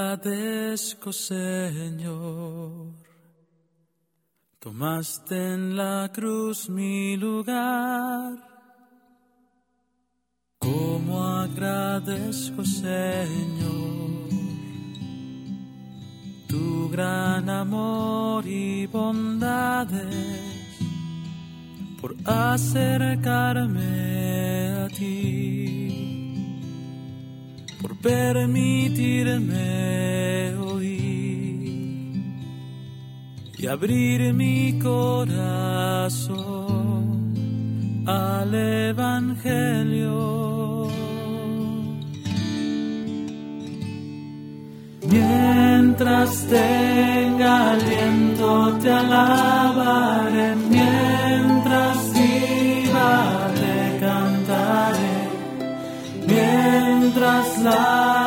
agradezco, Señor. Tomaste en la cruz mi lugar. Cómo agradezco, Señor, tu gran amor y bondades por acercarme a ti, por permitirme oír y abrir mi corazón al Evangelio. Mientras tenga aliento te alabaré, mientras viva te cantaré, mientras la